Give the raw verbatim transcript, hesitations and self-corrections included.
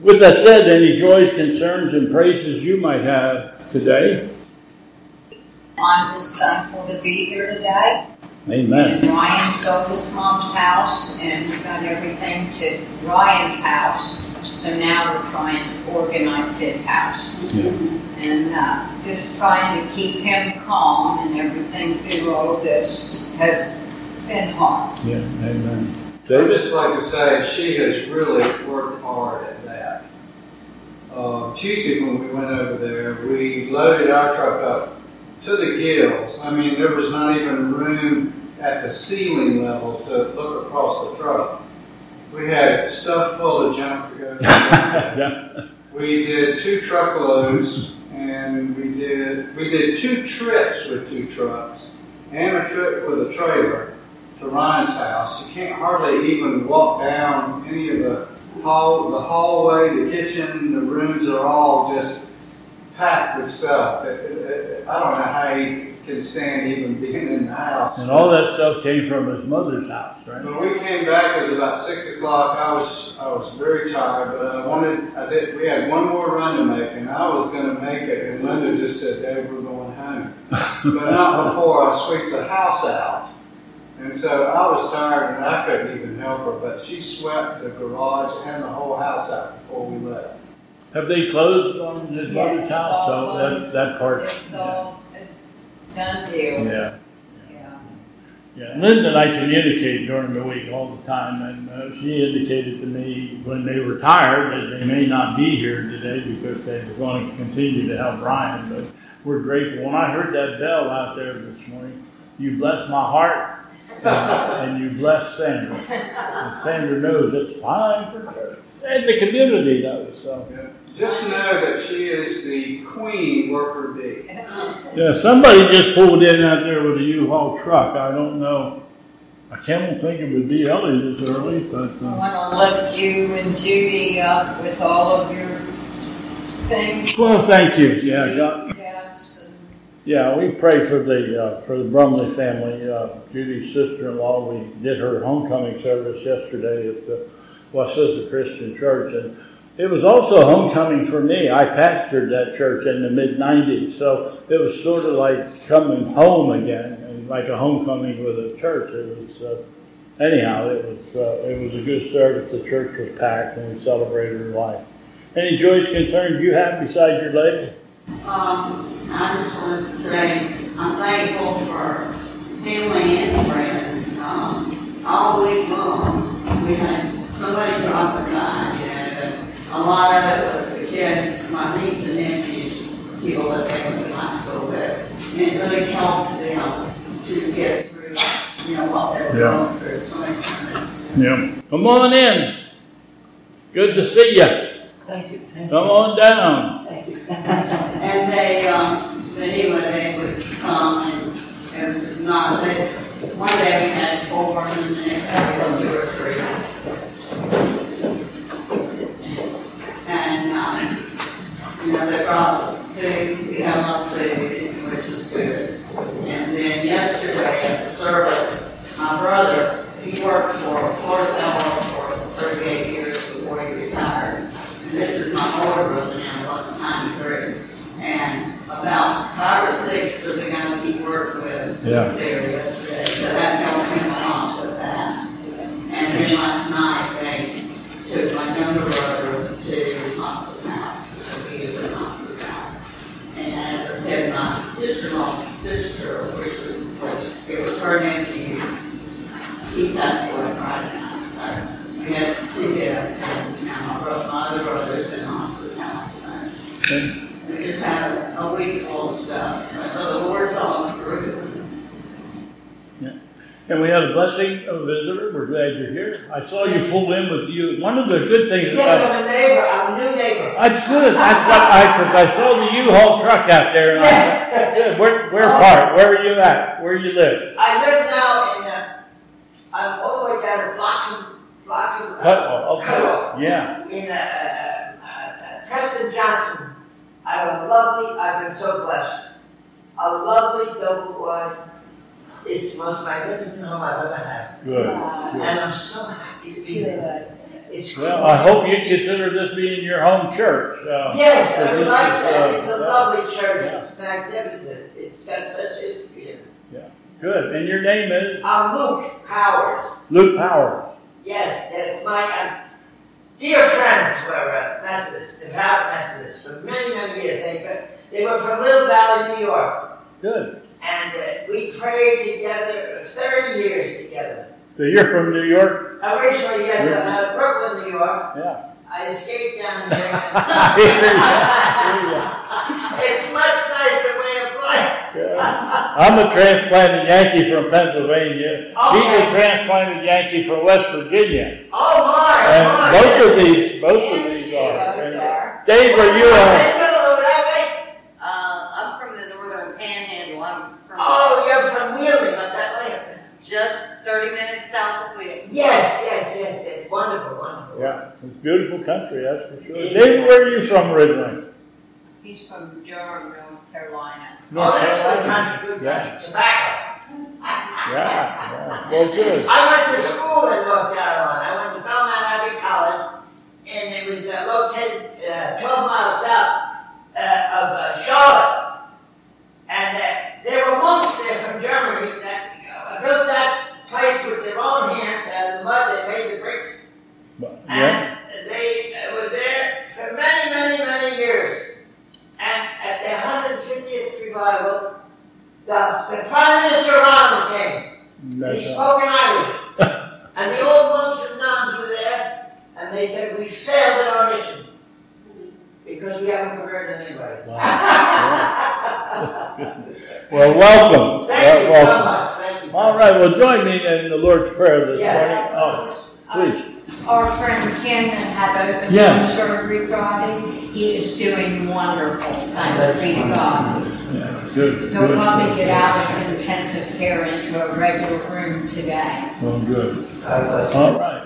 With that said, any joys, concerns, and praises you might have today? I'm just thankful to be here today. Amen. And Ryan sold his mom's house, and we got everything to Ryan's house. So now we're trying to organize his house. Yeah. And uh, just trying to keep him calm, and everything through all of this has been hard. Yeah, amen. I'd just like to say she has really worked hard at that. Uh, Tuesday when we went over there, we loaded our truck up to the gills. I mean, there was not even room at the ceiling level to look across the truck. We had stuff full of junk to go down. We did two truckloads, and we did we did two trips with two trucks, and a trip with a trailer to Ryan's house. You can't hardly even walk down any of the hall, the hallway, the kitchen, the rooms are all just packed with stuff. It, it, it, I don't know how he can stand even being in the house. And all that stuff came from his mother's house, right? When we came back, it was about six o'clock. I was I was very tired, but I wanted. I did. We had one more run to make, and I was going to make it. And Linda just said, "Dave, we're going home," but not before I sweep the house out. And so I was tired, and I couldn't even help her. But she swept the garage and the whole house out before we left. Have they closed on his Yes, mother's it's house? all So done. that, that part. It's Yeah. all a done deal. Yeah. Yeah. Yeah. Linda and I communicate during the week all the time, and uh, she indicated to me when they were tired that they may not be here today because they were going to continue to help Ryan. But we're grateful. When I heard that bell out there this morning, you blessed my heart. And, and you bless Sandra. And Sandra knows it's time for church. And the community knows. So. Yeah. Just know that she is the queen worker bee. Yeah, somebody just pulled in out there with a U-Haul truck. I don't know. I can't think it would be Ellie this early, but. Uh, I want to lift you and Judy up with all of your things. Well, thank you. Yeah, God. Yes. And Yeah, we pray for the uh, for the Brumley family. Uh, Judy's sister-in-law. We did her homecoming service yesterday at the Westchester Christian Church, and it was also homecoming for me. I pastored that church in the mid nineties, so it was sort of like coming home again, and like a homecoming with a church. It was uh, anyhow. It was uh, it was a good service. The church was packed, and we celebrated her life. Any joys, concerns you have besides your legs? Um, I just want to say I'm thankful for family and friends. Um, all week long, we had somebody drop a guy, you know, and a lot of it was the kids, my niece and nephews, people that they went to high school with, and it really helped them to get through, you know, what they were Yeah. going through. So it's nice. Yeah. Come on in. Good to see you. Thank you. Thank Come on down. Thank you. And they, um, anyway, they would come, and it was not, they, one day we had four, and the next day we had two or three. And, um, you know, they brought food, we had a lot of food, which was good. And then yesterday at the service, my brother, he worked for Florida Power for thirty-eight years before he retired. And this is my older brother now, well, it's ninety-three. And about five or six of the guys he worked with Yeah. was there yesterday. So that helped him a lot with that. And then last night they took my younger brother to hospice house. So he was in hospice house. And as I said, my sister-in-law's sister, which was, which it was her nephew, he passed away Friday night. So we had two deaths, and now my, bro- my other brother's in hospice house. So Okay. we just had a, a week full of stuff. So the Lord's almost through. Yeah. And we had a blessing of a visitor. We're glad you're here. I saw you pull in with you. One of the good things Yes, about I'm a neighbor. I'm a new neighbor. that's good. That's what I because I saw the U-Haul truck out there, and I thought, good. Where where Oh. part? Where are you at? Where you live? I live now in, uh, I'm all the way down to Blossom, Blossom. uh, Cutwell. Okay. Cutwell. Yeah. In, uh, uh, uh, Preston Johnson. I have a lovely, I've been so blessed. A lovely double wide. It's the most magnificent home I've ever had. Good. And Good. I'm so happy to be there. It's Well, I hope you consider this being your home church. Uh, Yes, so I this like is, that. uh, It's a yeah, lovely church. yeah. It's magnificent. It's got such history in it. Yeah, good. And your name is? I'm Luke Powers. Luke Powers. Yes, yes. My uh, dear friends were uh, Methodists, devout Methodists for many, many years. They, they were from Little Valley, New York. Good. And uh, we prayed together for thirty years together. So you're from New York? Originally, yes, I'm out of Brooklyn, New York. Yeah. I escaped down here. Yeah. It's much nicer way of life. Yeah. I'm a transplanted Yankee from Pennsylvania. Okay. He's a transplanted Yankee from West Virginia. Oh my! And oh my. both of these, both of Yes, these you are. both And are. Dave, are you Let's a? go over that way. Uh, I'm from the northern panhandle. I'm from Oh, you're from Wheeling, up that way. just thirty minutes south of Wheeling. Yes, yes, yes, yes. Wonderful, wonderful. Yeah, it's beautiful country, that's for sure. David, where are you from originally? He's from Durham, North Carolina. North oh, that's good Carolina. country, good Yeah. country. Tobacco. Yeah, yeah. Well, good. I went to school in North Carolina. I went to Belmont Abbey College, and it was uh, located uh, twelve miles south uh, of uh, Charlotte. And uh, there were monks there from Germany that uh, built that place with their own hands out of the mud. They made the bricks. Yeah. And they uh, were there for many, many, many years. And at their one hundred fiftieth revival, the, the Prime Minister Ronald came. And he That's spoke in Irish. And the old monks and nuns were there, and they said, we failed in our mission. Because we haven't converted anybody. Wow. Well, welcome. Thank you well, so welcome. much. Thank you so All right, well, join me in the Lord's Prayer this Yeah. morning. Oh, please. Our friend Ken that had open Yes. heart surgery Friday, he is doing wonderful. Thanks be to God. Yeah, good. He'll good, probably good. get out of intensive care into a regular room today. Well, good. God bless you. All right.